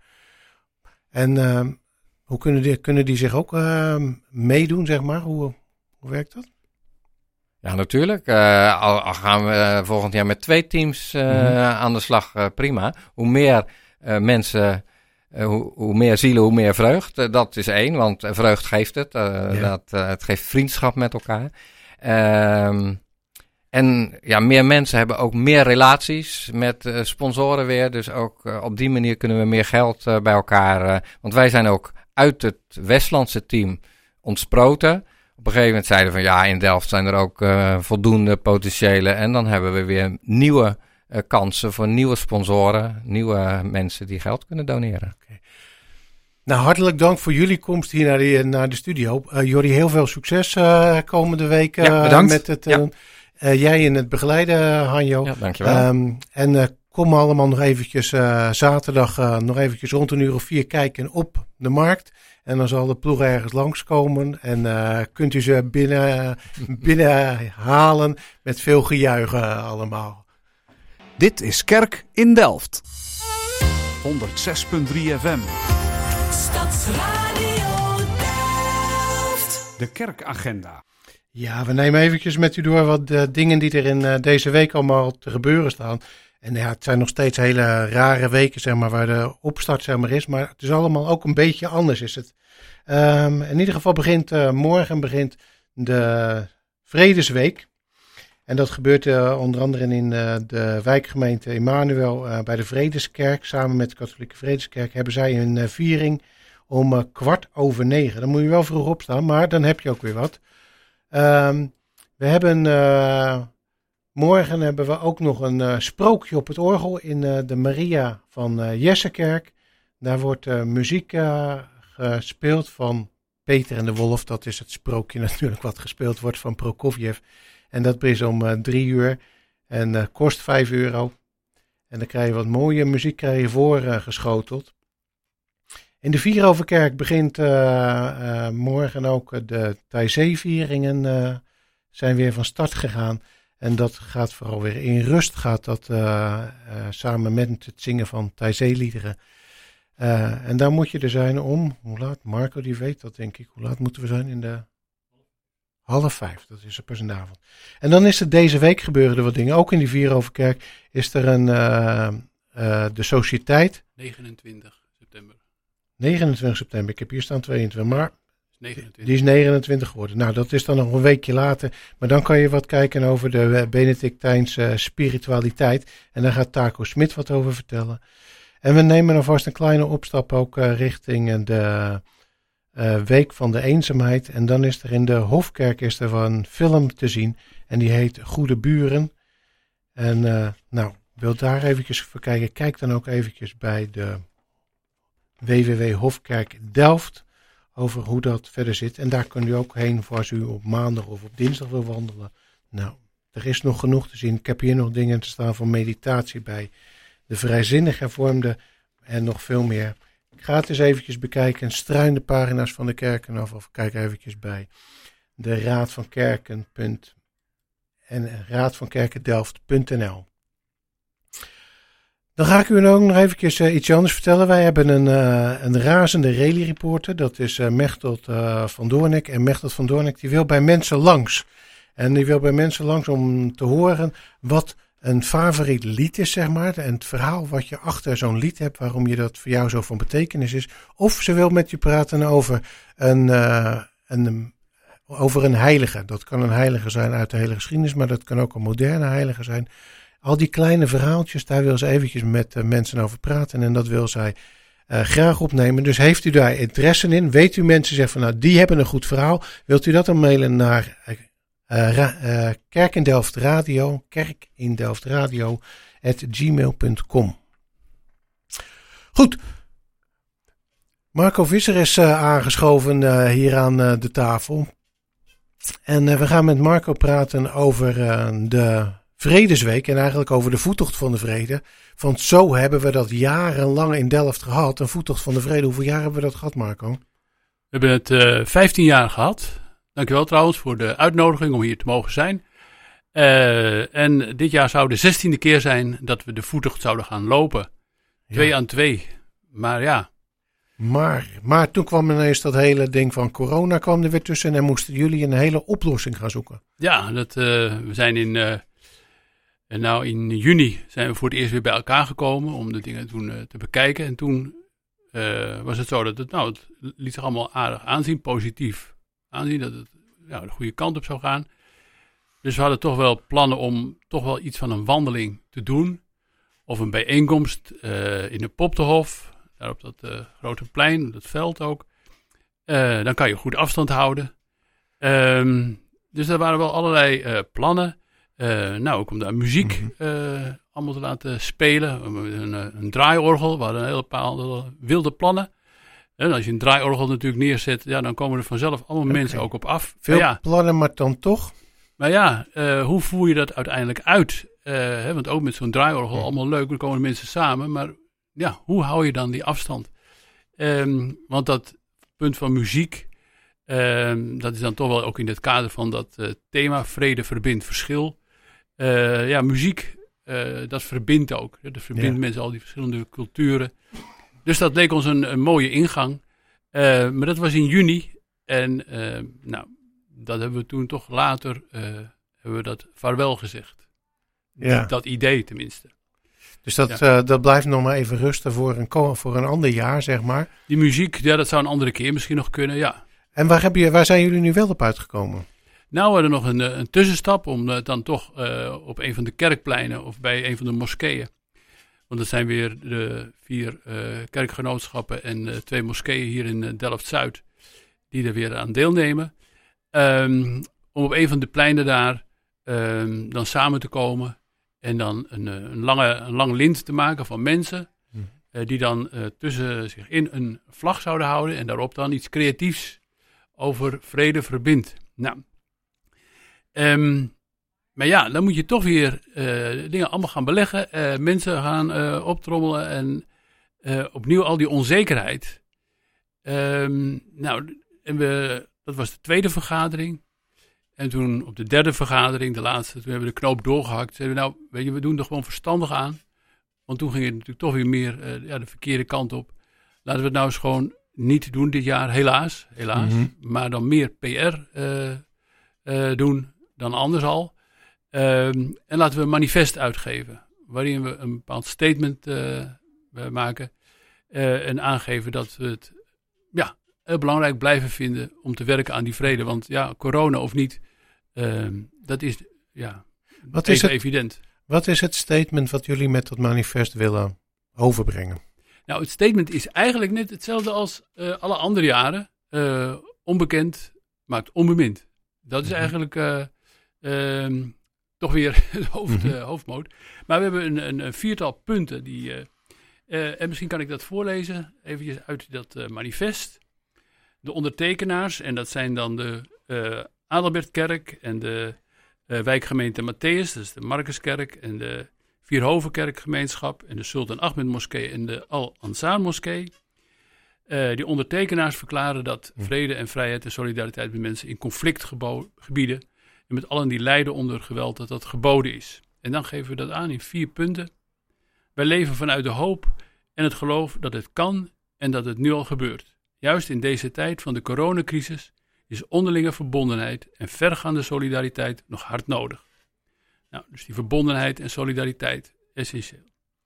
En uh, hoe kunnen die, kunnen die zich ook uh, meedoen, zeg maar? Hoe, hoe werkt dat? Ja, natuurlijk. Uh, al, al gaan we uh, volgend jaar met twee teams uh, mm-hmm. aan de slag, uh, prima. Hoe meer uh, mensen, uh, hoe, hoe meer zielen, hoe meer vreugd. Uh, dat is één, want vreugd geeft het. Uh, ja. dat, uh, het geeft vriendschap met elkaar. Uh, en ja, meer mensen hebben ook meer relaties met uh, sponsoren weer. Dus ook uh, op die manier kunnen we meer geld uh, bij elkaar. Uh, want wij zijn ook uit het Westlandse team ontsproten. Op een gegeven moment zeiden we van ja, in Delft zijn er ook uh, voldoende potentiële. En dan hebben we weer nieuwe uh, kansen voor nieuwe sponsoren, nieuwe mensen die geld kunnen doneren. Okay. Nou, hartelijk dank voor jullie komst hier naar de, naar de studio. Uh, Jordi, heel veel succes uh, komende week uh, ja, bedankt. met het, uh, ja. uh, jij in het begeleiden, Hanjo. Ja, dankjewel. Um, en uh, kom allemaal nog eventjes uh, zaterdag uh, nog eventjes rond een uur of vier kijken op de markt. En dan zal de ploeg ergens langskomen en uh, kunt u ze binnen, binnen halen met veel gejuichen allemaal. Dit is Kerk in Delft. honderd zes punt drie F M. Stadsradio Delft. De kerkagenda. Ja, we nemen eventjes met u door wat uh, dingen die er in uh, deze week allemaal te gebeuren staan. En ja, het zijn nog steeds hele rare weken, zeg maar, waar de opstart, zeg maar, is. Maar het is allemaal ook een beetje anders, is het. Um, in ieder geval begint uh, morgen begint de Vredesweek. En dat gebeurt uh, onder andere in uh, de wijkgemeente Emmanuel uh, bij de Vredeskerk. Samen met de Katholieke Vredeskerk hebben zij een uh, viering om uh, kwart over negen. Dan moet je wel vroeg opstaan, maar dan heb je ook weer wat. Um, we hebben... Uh, Morgen hebben we ook nog een uh, sprookje op het orgel in uh, de Maria van uh, Jessekerk. Daar wordt uh, muziek uh, gespeeld van Peter en de Wolf. Dat is het sprookje natuurlijk wat gespeeld wordt van Prokofjev. En dat is om uh, drie uur en uh, kost vijf euro. En dan krijg je wat mooie muziek krijg je voor uh, geschoteld. In de Vieroverkerk begint uh, uh, morgen ook uh, de Taizé-vieringen uh, zijn weer van start gegaan. En dat gaat vooral weer in rust, gaat dat uh, uh, samen met het zingen van Taizé-liederen. Uh, en daar moet je er zijn om, hoe laat? Marco die weet dat denk ik. Hoe laat moeten we zijn? In de half vijf, dat is er pas een avond. En dan is er deze week gebeuren er wat dingen. Ook in die Vieroverkerk is er een, uh, uh, de sociëteit. negenentwintig september. negenentwintig september, ik heb hier staan tweeëntwintig, maar... negenentwintig. Die is negenentwintig geworden. Nou, dat is dan nog een weekje later. Maar dan kan je wat kijken over de Benedictijnse spiritualiteit. En daar gaat Taco Smit wat over vertellen. En we nemen alvast een kleine opstap ook uh, richting de uh, Week van de Eenzaamheid. En dan is er in de Hofkerk is er een film te zien. En die heet Goede Buren. En uh, nou, wil daar eventjes voor kijken. Kijk dan ook eventjes bij de w w w punt hofkerk delft. Over hoe dat verder zit. En daar kunt u ook heen voor als u op maandag of op dinsdag wil wandelen. Nou, er is nog genoeg te zien. Ik heb hier nog dingen te staan voor meditatie bij. de vrijzinnig hervormden en nog veel meer. Ga het eens eventjes bekijken. Struin de pagina's van de kerken af of kijk eventjes bij de Raad van Kerken en Raad van Kerken Delft punt n l. Dan ga ik u ook nog eventjes uh, iets anders vertellen. Wij hebben een, uh, een razende rally-reporter. Dat is uh, Mechtelt uh, van Doornik. En Mechtelt van Doornik die wil bij mensen langs. En die wil bij mensen langs om te horen wat een favoriet lied is, zeg maar. En het verhaal wat je achter zo'n lied hebt, waarom je dat voor jou zo van betekenis is. Of ze wil met je praten over een, uh, een, over een heilige. Dat kan een heilige zijn uit de hele geschiedenis, maar dat kan ook een moderne heilige zijn. Al die kleine verhaaltjes, daar wil ze eventjes met uh, mensen over praten en dat wil zij uh, graag opnemen. Dus heeft u daar interesse in? Weet u mensen zeggen van nou, die hebben een goed verhaal. Wilt u dat dan mailen naar uh, ra, uh, Kerk in Delft Radio, kerk in Delft Radio at gmail punt com. Goed. Marco Visser is uh, aangeschoven uh, hier aan uh, de tafel. En uh, we gaan met Marco praten over uh, de Vredesweek en eigenlijk over de voettocht van de vrede. Want zo hebben we dat jarenlang in Delft gehad. Een voettocht van de vrede. Hoeveel jaar hebben we dat gehad, Marco? We hebben het uh, vijftien jaar gehad. Dankjewel trouwens voor de uitnodiging om hier te mogen zijn. Uh, en dit jaar zou de zestiende keer zijn dat we de voettocht zouden gaan lopen. Twee ja. aan twee. Maar ja. Maar, maar toen kwam ineens dat hele ding van corona kwam er weer tussen. En moesten jullie een hele oplossing gaan zoeken. Ja, dat, uh, we zijn in... Uh, En nou, in juni zijn we voor het eerst weer bij elkaar gekomen om de dingen toen uh, te bekijken. En toen uh, was het zo dat het, nou, het liet zich allemaal aardig aanzien, positief aanzien, dat het ja, de goede kant op zou gaan. Dus we hadden toch wel plannen om toch wel iets van een wandeling te doen. Of een bijeenkomst uh, in de Poptehof, daar op dat uh, grote plein, dat veld ook. Uh, dan kan je goed afstand houden. Um, dus daar waren wel allerlei uh, plannen. Uh, nou, ook om daar muziek uh, allemaal te laten spelen. Een, een, een draaiorgel, we hadden een hele paar wilde plannen. En als je een draaiorgel natuurlijk neerzet, ja, dan komen er vanzelf allemaal okay. mensen ook op af. Veel maar ja, plannen, maar dan toch? Maar ja, uh, hoe voer je dat uiteindelijk uit? Uh, hè, want ook met zo'n draaiorgel, ja. allemaal leuk, dan komen de mensen samen. Maar ja, hoe hou je dan die afstand? Um, want dat punt van muziek, um, dat is dan toch wel ook in het kader van dat uh, thema vrede, verbindt, verschil. Uh, ja, muziek, uh, dat verbindt ook. Dat verbindt ja. mensen, al die verschillende culturen. Dus dat leek ons een, een mooie ingang. Uh, maar dat was in juni. En uh, nou, dat hebben we toen toch later, uh, hebben we dat vaarwel gezegd. Ja. Dat idee tenminste. Dus dat, ja. uh, dat blijft nog maar even rusten voor een, voor een ander jaar, zeg maar. Die muziek, ja, dat zou een andere keer misschien nog kunnen, ja. En waar, heb je, waar zijn jullie nu wel op uitgekomen? Nou, we hadden nog een, een tussenstap om uh, dan toch uh, op een van de kerkpleinen of bij een van de moskeeën. Want dat zijn weer de vier uh, kerkgenootschappen en uh, twee moskeeën hier in uh, Delft-Zuid die er weer aan deelnemen. Um, om op een van de pleinen daar um, dan samen te komen en dan een, een, lange, een lang lint te maken van mensen hmm. uh, die dan uh, tussen zich in een vlag zouden houden en daarop dan iets creatiefs over vrede verbindt. Nou, um, maar ja, dan moet je toch weer uh, dingen allemaal gaan beleggen. Uh, mensen gaan uh, optrommelen en uh, opnieuw al die onzekerheid. Um, nou, en we, dat was de tweede vergadering. En toen op de derde vergadering, de laatste, toen hebben we de knoop doorgehakt. Zeiden we, nou, weet je, we doen er gewoon verstandig aan. Want toen ging het natuurlijk toch weer meer uh, ja, de verkeerde kant op. Laten we het nou eens gewoon niet doen dit jaar, helaas. helaas. Mm-hmm. Maar dan meer P R uh, uh, doen dan anders al. Um, en laten we een manifest uitgeven, waarin we een bepaald statement uh, maken uh, en aangeven dat we het ja, heel belangrijk blijven vinden om te werken aan die vrede. Want ja, corona of niet, uh, dat is ja, wat is het, evident. Wat is het statement wat jullie met dat manifest willen overbrengen? Nou, het statement is eigenlijk net hetzelfde als uh, alle andere jaren. Uh, onbekend maakt onbemind. Dat is eigenlijk... Uh, uh, Toch weer het hoofd, uh, hoofdmoot. Maar we hebben een, een, een viertal punten. Die, uh, uh, en misschien kan ik dat voorlezen. Eventjes uit dat uh, manifest. De ondertekenaars. En dat zijn dan de uh, Adalbertkerk. En de uh, wijkgemeente Matthäus. Dat is de Marcuskerk. En de Vierhovenkerkgemeenschap en de Sultan Ahmed Moskee en de Al-Ansar Moskee. Uh, die ondertekenaars verklaren dat vrede en vrijheid en solidariteit met mensen in conflictgebieden en met allen die lijden onder geweld, dat dat geboden is. En dan geven we dat aan in vier punten. Wij leven vanuit de hoop en het geloof dat het kan en dat het nu al gebeurt. Juist in deze tijd van de coronacrisis is onderlinge verbondenheid en vergaande solidariteit nog hard nodig. Nou, dus die verbondenheid en solidariteit, essentieel.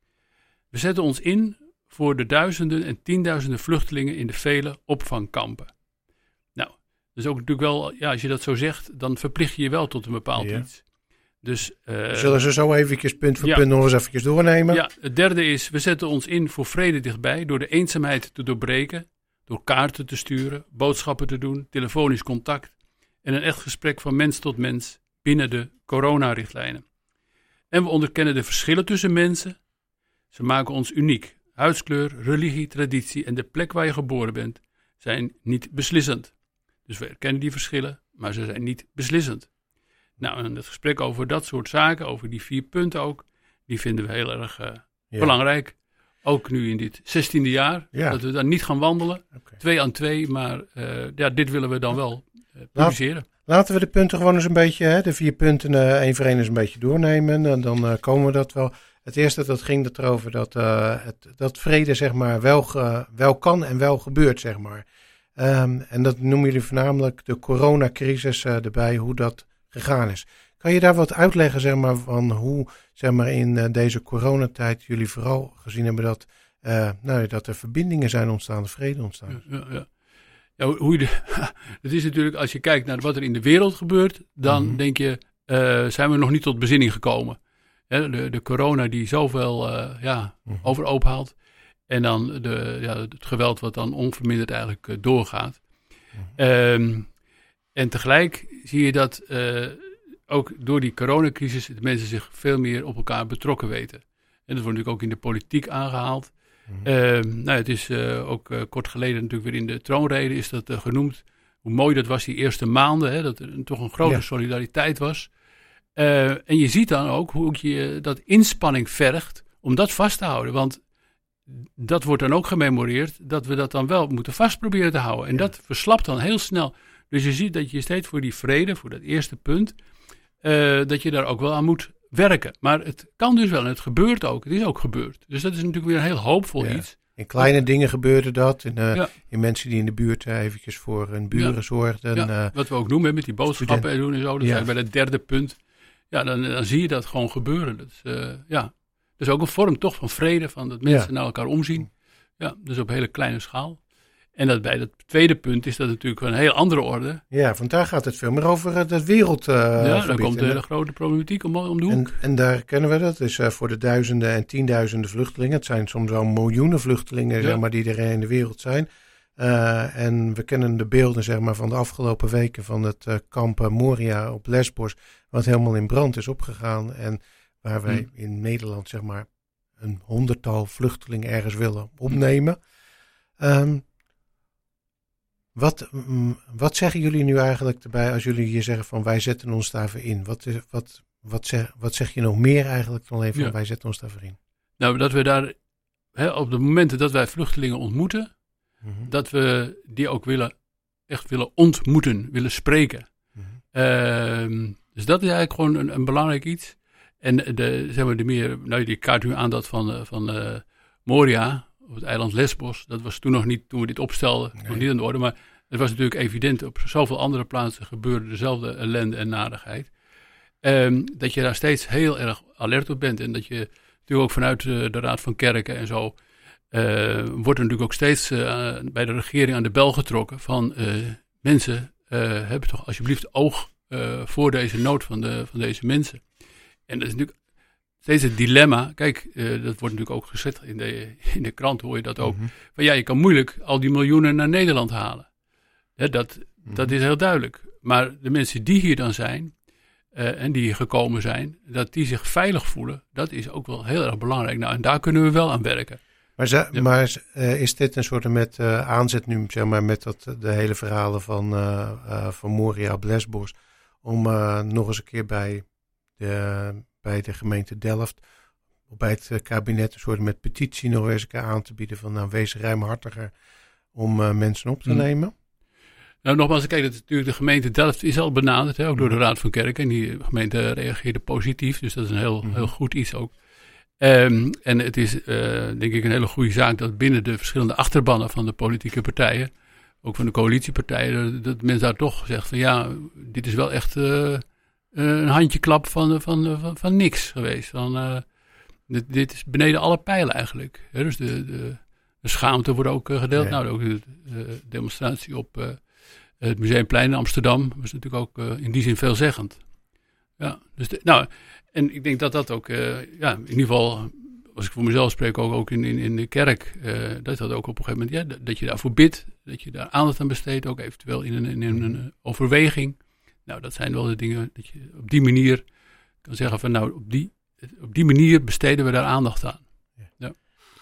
We zetten ons in voor de duizenden en tienduizenden vluchtelingen in de vele opvangkampen. Nou, dus ook natuurlijk wel, ja, als je dat zo zegt, dan verplicht je je wel tot een bepaald ja. iets. Dus, uh, Zullen ze zo eventjes punt voor ja. punt nog eens eventjes doornemen? Ja, het derde is, we zetten ons in voor vrede dichtbij door de eenzaamheid te doorbreken, door kaarten te sturen, boodschappen te doen, telefonisch contact en een echt gesprek van mens tot mens binnen de coronarichtlijnen. En we onderkennen de verschillen tussen mensen. Ze maken ons uniek. Huidskleur, religie, traditie en de plek waar je geboren bent zijn niet beslissend. Dus we erkennen die verschillen, maar ze zijn niet beslissend. Nou, en het gesprek over dat soort zaken, over die vier punten ook, die vinden we heel erg uh, ja. belangrijk. Ook nu in dit zestiende jaar, ja. dat we dan niet gaan wandelen, okay. twee aan twee, maar uh, ja, dit willen we dan wel uh, publiceren. Laat, laten we de punten gewoon eens een beetje, hè, de vier punten uh, één voor één eens een beetje doornemen en dan uh, komen we dat wel. Het eerste dat ging het erover dat, uh, het, dat vrede zeg maar wel, ge, wel kan en wel gebeurt, zeg maar. Um, en dat noemen jullie voornamelijk de coronacrisis uh, erbij, hoe dat gegaan is. Kan je daar wat uitleggen, zeg maar, van hoe, zeg maar, in uh, deze coronatijd jullie vooral gezien hebben dat, uh, nou, dat er verbindingen zijn ontstaan, vrede ontstaan? Ja, ja, ja. Ja, hoe je de, het is natuurlijk, als je kijkt naar wat er in de wereld gebeurt, dan mm-hmm. denk je, uh, zijn we nog niet tot bezinning gekomen. Ja, de, de corona die zoveel uh, ja, mm-hmm. overhoop haalt. En dan de, ja, het geweld wat dan onverminderd eigenlijk uh, doorgaat. Mm-hmm. Um, en tegelijk zie je dat uh, ook door die coronacrisis de mensen zich veel meer op elkaar betrokken weten. En dat wordt natuurlijk ook in de politiek aangehaald. Mm-hmm. Um, nou, het is uh, ook uh, kort geleden natuurlijk weer in de troonrede is dat uh, genoemd. Hoe mooi dat was die eerste maanden, hè, dat er toch een grote ja. solidariteit was. Uh, en je ziet dan ook hoe je dat inspanning vergt om dat vast te houden. Want dat wordt dan ook gememoreerd dat we dat dan wel moeten vast proberen te houden. En ja. dat verslapt dan heel snel. Dus je ziet dat je steeds voor die vrede, voor dat eerste punt, uh, dat je daar ook wel aan moet werken. Maar het kan dus wel en het gebeurt ook. Het is ook gebeurd. Dus dat is natuurlijk weer een heel hoopvol ja. iets. In kleine ja. dingen gebeurde dat. In, uh, ja. in mensen die in de buurt uh, eventjes voor hun buren ja. zorgden. Ja. Uh, Wat we ook noemen met die boodschappen en doen en zo. Dat ja. zijn bij het derde punt. Ja, dan, dan zie je dat gewoon gebeuren. Dat is, uh, ja. dat is ook een vorm toch van vrede, van dat mensen ja. naar elkaar omzien. Ja, dus op hele kleine schaal. En dat bij dat tweede punt is dat natuurlijk een heel andere orde. Ja, want daar gaat het veel meer over uh, dat wereld. Uh, ja, dan komt de, de grote problematiek om, om de hoek. En, en daar kennen we dat. Dus uh, voor de duizenden en tienduizenden vluchtelingen. Het zijn soms wel miljoenen vluchtelingen, ja. zeg maar, die er in de wereld zijn. Uh, en we kennen de beelden, zeg maar, van de afgelopen weken van het uh, kamp Moria op Lesbos, wat helemaal in brand is opgegaan en waar wij hmm. in Nederland, zeg maar, een honderdtal vluchtelingen ergens willen opnemen. Um, wat, um, wat zeggen jullie nu eigenlijk erbij als jullie hier zeggen van wij zetten ons daarvoor in? Wat, is, wat, wat, zeg, wat zeg je nog meer eigenlijk dan even ja. van wij zetten ons daarvoor in? Nou, dat we daar, hè, op de momenten dat wij vluchtelingen ontmoeten, mm-hmm. dat we die ook willen, echt willen ontmoeten, willen spreken. Mm-hmm. Uh, dus dat is eigenlijk gewoon een, een belangrijk iets. En de, zeg maar, de meer, nou, die kaart u aan dat van, van uh, Moria, op het eiland Lesbos. Dat was toen nog niet, toen we dit opstelden, nee. nog niet aan de orde. Maar het was natuurlijk evident, op zoveel andere plaatsen gebeurde dezelfde ellende en nadigheid. Um, dat je daar steeds heel erg alert op bent. En dat je natuurlijk ook vanuit uh, de Raad van Kerken en zo, uh, wordt er natuurlijk ook steeds uh, bij de regering aan de bel getrokken van uh, mensen, uh, hebben toch alsjeblieft oog uh, voor deze nood van, de, van deze mensen. En dat is natuurlijk steeds het dilemma. Kijk, uh, dat wordt natuurlijk ook gezet in de, in de krant, hoor je dat ook. Mm-hmm. Van ja, je kan moeilijk al die miljoenen naar Nederland halen. Hè, dat, mm-hmm. dat is heel duidelijk. Maar de mensen die hier dan zijn, uh, en die hier gekomen zijn, dat die zich veilig voelen, dat is ook wel heel erg belangrijk. Nou, en daar kunnen we wel aan werken. Maar, ze, ja. maar uh, is dit een soort met uh, aanzet nu, zeg maar, met dat, de hele verhalen van, uh, uh, van Moria op Lesbos, om uh, nog eens een keer bij de, bij de gemeente Delft bij het uh, kabinet een soort met petitie nog eens een keer aan te bieden van nou wees ruimhartiger om uh, mensen op te hmm. nemen? Nou, nogmaals, kijk, dat is natuurlijk de gemeente Delft is al benaderd, hè, ook door de Raad van Kerken. En die gemeente reageerde positief, dus dat is een heel, hmm. heel goed iets ook. Um, en het is, uh, denk ik, een hele goede zaak dat binnen de verschillende achterbannen van de politieke partijen, ook van de coalitiepartijen, dat mensen daar toch zeggen van ja, dit is wel echt uh, een handjeklap van, van, van, van niks geweest. Van, uh, dit, dit is beneden alle pijlen eigenlijk. Hè? Dus de, de, de schaamte wordt ook uh, gedeeld. Ja. Nou, ook de uh, demonstratie op uh, het Museumplein in Amsterdam was natuurlijk ook uh, in die zin veelzeggend. Ja, dus de, nou, en ik denk dat dat ook, uh, ja, in ieder geval, als ik voor mezelf spreek, ook, ook in, in, in de kerk, uh, dat dat ook op een gegeven moment, ja, dat, dat je daarvoor bidt, dat je daar aandacht aan besteedt, ook eventueel in een, in een overweging. Nou, dat zijn wel de dingen dat je op die manier kan zeggen van, nou, op die, op die manier besteden we daar aandacht aan. Ja. Ja.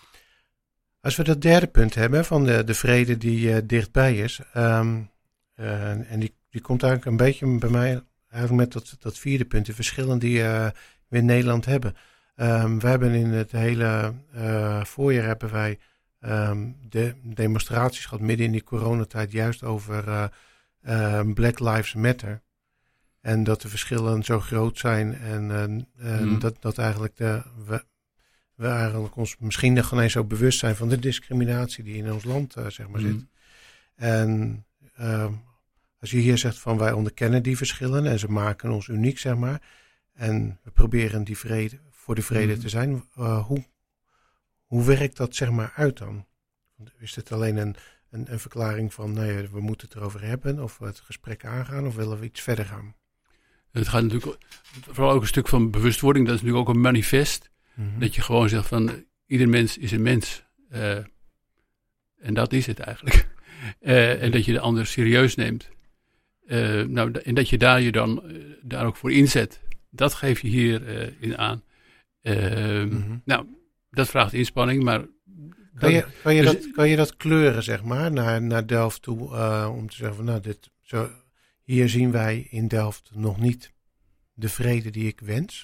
Als we dat derde punt hebben van de, de vrede die uh, dichtbij is, um, uh, en die, die komt eigenlijk een beetje bij mij eigenlijk met dat, dat vierde punt, de verschillen die uh, we in Nederland hebben. Um, we hebben in het hele uh, voorjaar hebben wij um, de demonstraties gehad midden in die coronatijd juist over uh, uh, Black Lives Matter. En dat de verschillen zo groot zijn en, uh, en mm. dat, dat eigenlijk de, we, we eigenlijk ons misschien nog geen eens zo bewust zijn van de discriminatie die in ons land uh, zeg maar mm. zit. En uh, als je hier zegt van wij onderkennen die verschillen en ze maken ons uniek, zeg maar. En we proberen die vrede, voor de vrede mm. te zijn. Uh, hoe, hoe werkt dat zeg maar uit dan? Is het alleen een, een, een verklaring van nee, we moeten het erover hebben of we het gesprek aangaan of willen we iets verder gaan? Het gaat natuurlijk vooral ook een stuk van bewustwording. Dat is natuurlijk ook een manifest. Mm-hmm. Dat je gewoon zegt van ieder mens is een mens. Uh, en dat is het eigenlijk. Uh, en dat je de ander serieus neemt. Uh, nou, en dat je daar je dan uh, daar ook voor inzet. Dat geef je hier uh, in aan. Uh, mm-hmm. Nou, dat vraagt inspanning, maar... Kan je, kan je, dus, dat, kan je dat kleuren, zeg maar, naar, naar Delft toe, uh, om te zeggen van, nou, dit, zo, hier zien wij in Delft nog niet de vrede die ik wens?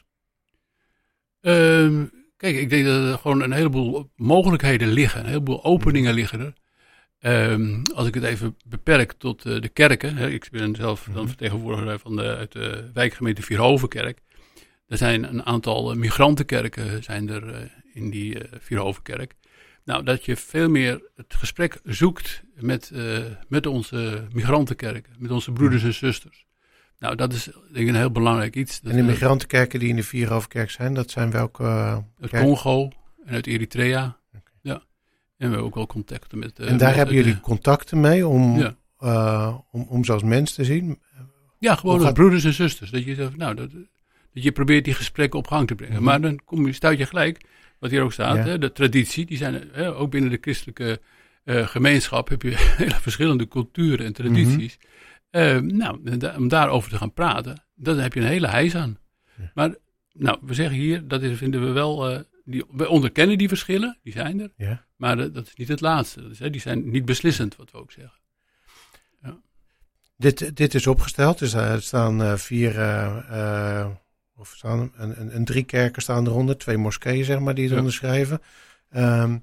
Uh, kijk, ik denk dat er gewoon een heleboel mogelijkheden liggen, een heleboel openingen liggen er. Um, als ik het even beperk tot uh, de kerken. Hè, ik ben zelf dan mm-hmm. vertegenwoordiger van de, uit de wijkgemeente Vierhovenkerk. Er zijn een aantal uh, migrantenkerken zijn er uh, in die uh, Vierhovenkerk. Nou, dat je veel meer het gesprek zoekt met, uh, met onze migrantenkerken, met onze broeders en zusters. Nou, dat is denk ik een heel belangrijk iets. Dat en de migrantenkerken die in de Vierhovenkerk zijn, dat zijn welke uh, Uit Congo en uit Eritrea. Okay. Ja. En we hebben ook wel contacten met... Uh, en daar met, hebben uh, jullie contacten mee om, ja. uh, om, om ze als mens te zien? Ja, gewoon als gaat... broeders en zusters. Dat je, zegt, nou, dat, dat je probeert die gesprekken op gang te brengen. Mm-hmm. Maar dan kom je, stuit je gelijk... Wat hier ook staat, ja. hè, de traditie, die zijn hè, ook binnen de christelijke uh, gemeenschap heb je hele verschillende culturen en tradities. Mm-hmm. Uh, nou, da- om daarover te gaan praten, dan heb je een hele heis aan. Ja. Maar nou, we zeggen hier, dat is, vinden we wel, uh, die, we onderkennen die verschillen, die zijn er. Ja. Maar uh, dat is niet het laatste. Dat is, hè, die zijn niet beslissend, wat we ook zeggen. Ja. Dit, dit is opgesteld, dus er staan uh, vier... Uh, uh, Of staan een, een, een drie kerken staan eronder, twee moskeeën zeg maar die het ja. onderschrijven. Um,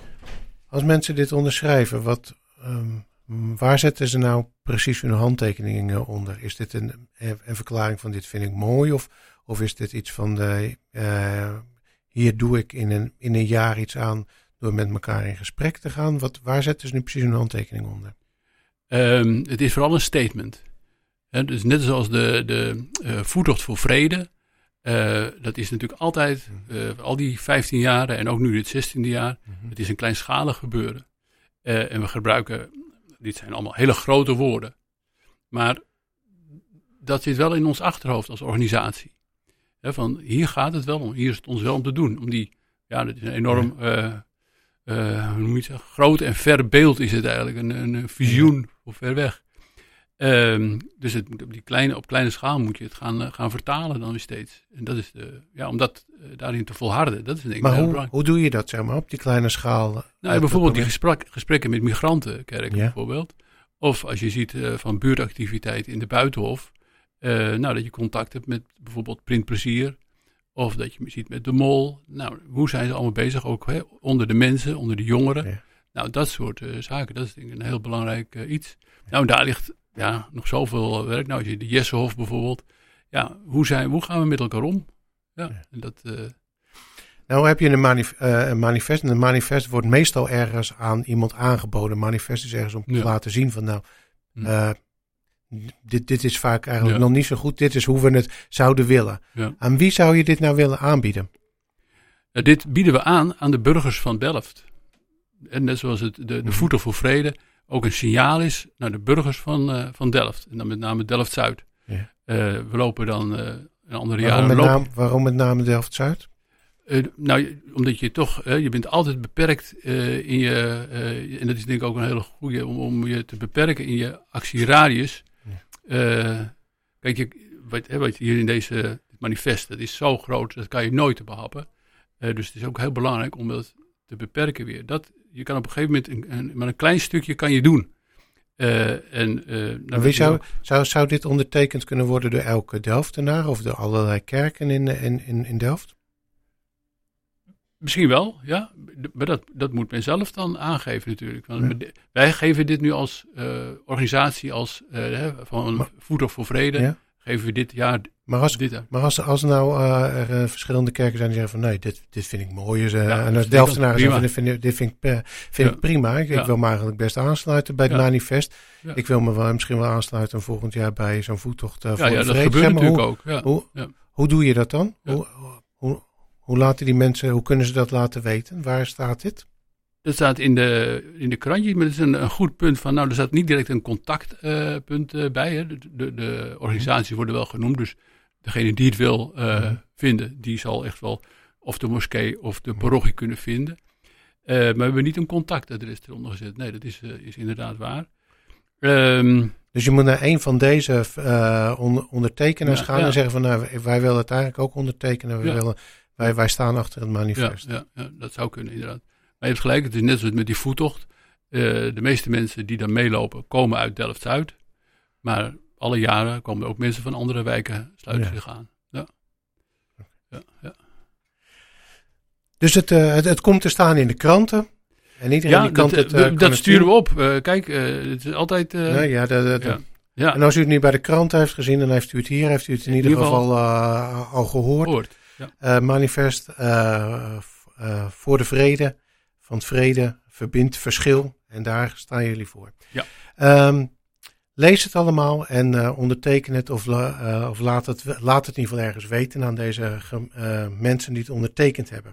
als mensen dit onderschrijven, wat, um, waar zetten ze nou precies hun handtekeningen onder? Is dit een, een verklaring van dit vind ik mooi of, of is dit iets van de, uh, hier doe ik in een, in een jaar iets aan door met elkaar in gesprek te gaan? Wat, waar zetten ze nu precies hun handtekening onder? Um, het is vooral een statement. He, dus net zoals de, de uh, voertocht voor vrede. Uh, dat is natuurlijk altijd, uh, al die vijftien jaren en ook nu dit zestiende jaar, mm-hmm. het is een kleinschalig gebeuren. Uh, en we gebruiken, dit zijn allemaal hele grote woorden, maar dat zit wel in ons achterhoofd als organisatie. He, van hier gaat het wel om, hier is het ons wel om te doen. Om die, ja, dat is een enorm, uh, uh, hoe moet je zeggen, groot en ver beeld is het eigenlijk, een, een visioen voor ver weg. Um, dus het, op, die kleine, op kleine schaal moet je het gaan, uh, gaan vertalen dan weer steeds. En dat is de, ja, om dat uh, daarin te volharden, dat is denk ik maar heel hoe, belangrijk. hoe doe je dat, zeg maar, op die kleine schaal? Nou, bijvoorbeeld die gesprek, gesprekken met migrantenkerken ja. bijvoorbeeld. Of als je ziet uh, van buurtactiviteiten in de Buitenhof. Uh, nou, dat je contact hebt met bijvoorbeeld Print Plezier. Of dat je ziet met de mol. Nou, hoe zijn ze allemaal bezig? Ook hè, onder de mensen, onder de jongeren. Ja. Nou, dat soort uh, zaken. Dat is denk ik een heel belangrijk uh, iets. Nou, daar ligt ja, nog zoveel werk. Nou, als je de Jessenhof bijvoorbeeld. Ja, hoe, zijn, hoe gaan we met elkaar om? Ja, ja. En dat... Uh, Nou heb je een, manif- uh, een manifest. En een manifest wordt meestal ergens aan iemand aangeboden. Een manifest is ergens om ja. te laten zien van nou, uh, dit, dit is vaak eigenlijk ja. nog niet zo goed. Dit is hoe we het zouden willen. Ja. Aan wie zou je dit nou willen aanbieden? Uh, dit bieden we aan aan de burgers van Delft. En net zoals het, de, de voeten voor vrede ook een signaal is naar de burgers van, uh, van Delft. En dan met name Delft-Zuid. Ja. Uh, we lopen dan uh, een andere waarom jaren. Met naam, waarom met name Delft-Zuid? Uh, nou, omdat je toch, uh, je bent altijd beperkt uh, in je, uh, en dat is denk ik ook een hele goede, om, om je te beperken in je actieradius. Uh, kijk, je, wat, hè, wat hier in deze manifest, dat is zo groot, dat kan je nooit te behappen. Uh, dus het is ook heel belangrijk om dat te beperken weer. Dat, je kan op een gegeven moment, een, een, maar een klein stukje kan je doen. Uh, en, uh, nou wie zou, ook... zou, zou dit ondertekend kunnen worden door elke Delftenaar of door allerlei kerken in, in, in, in Delft? Misschien wel, ja. Maar dat, dat moet men zelf dan aangeven natuurlijk. Want ja. Wij geven dit nu als uh, organisatie, als uh, van maar, Voet voor Vrede, ja. geven we dit jaar maar als, dit Maar als, als nou uh, er uh, verschillende kerken zijn die zeggen van nee, dit, dit vind ik mooi. Dus, uh, ja, en als Delftenaren zeggen van dit vind, dit vind, ik, uh, vind ja. ik prima. Ik, ja. ik wil me eigenlijk best aansluiten bij het ja. manifest. Ja. Ik wil me wel, misschien wel aansluiten volgend jaar bij zo'n voettocht uh, voor ja, ja, de vrede. Dat gebeurt zeg maar, natuurlijk hoe, ook. Ja. Hoe, ja. hoe doe je dat dan? Ja. Hoe, hoe, Hoe laten die mensen, hoe kunnen ze dat laten weten? Waar staat dit? Dat staat in de, in de krantje, maar het is een, een goed punt van, nou, er staat niet direct een contactpunt uh, uh, bij. Hè. De, de, de organisaties worden wel genoemd, dus degene die het wil uh, mm-hmm. vinden, die zal echt wel of de moskee of de parochie kunnen vinden. Uh, maar we hebben niet een contactadres eronder gezet. Nee, dat is, uh, is inderdaad waar. Um, Dus je moet naar een van deze uh, on- ondertekenaars ja, gaan ja. en zeggen van nou, wij willen het eigenlijk ook ondertekenen. Wij, ja. willen, wij, wij staan achter het manifest. Ja, ja, ja, dat zou kunnen inderdaad. Maar je hebt gelijk, het is net zoals met die voettocht. Uh, de meeste mensen die dan meelopen komen uit Delft-Zuid. Maar alle jaren komen er ook mensen van andere wijken sluiten ja. zich aan. Ja. Ja, ja. Dus het, uh, het, het komt te staan in de kranten. En iedereen ja, die kan dat, het, uh, dat, kan dat het sturen we op. Uh, kijk, uh, het is altijd... Uh, nee, ja, dat, dat, ja. Ja. En als u het nu bij de krant heeft gezien, dan heeft u het hier, heeft u het in, in ieder geval, geval uh, al gehoord. gehoord ja. uh, manifest uh, uh, voor de vrede, van vrede, verbindt verschil. En daar staan jullie voor. Ja. Um, lees het allemaal en uh, onderteken het of, uh, of laat, het, laat het in ieder geval ergens weten aan deze uh, mensen die het ondertekend hebben.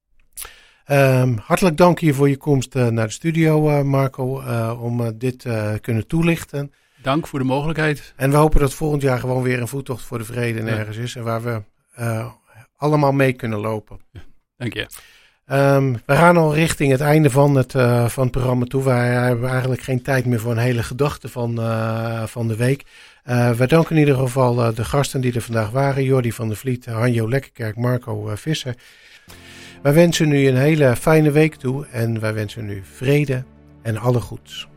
Um, hartelijk dank hier voor je komst uh, naar de studio, uh, Marco, uh, om uh, dit uh, kunnen toelichten. Dank voor de mogelijkheid. En we hopen dat volgend jaar gewoon weer een voettocht voor de vrede ja. ergens is. En waar we uh, allemaal mee kunnen lopen. Ja, dank je. Um, we gaan al richting het einde van het, uh, van het programma toe. Wij hebben eigenlijk geen tijd meer voor een hele gedachte van, uh, van de week. Uh, wij danken in ieder geval uh, de gasten die er vandaag waren. Jordi van der Vliet, Hanjo Lekkerkerk, Marco uh, Visser. Wij wensen u een hele fijne week toe. En wij wensen u vrede en alle goeds.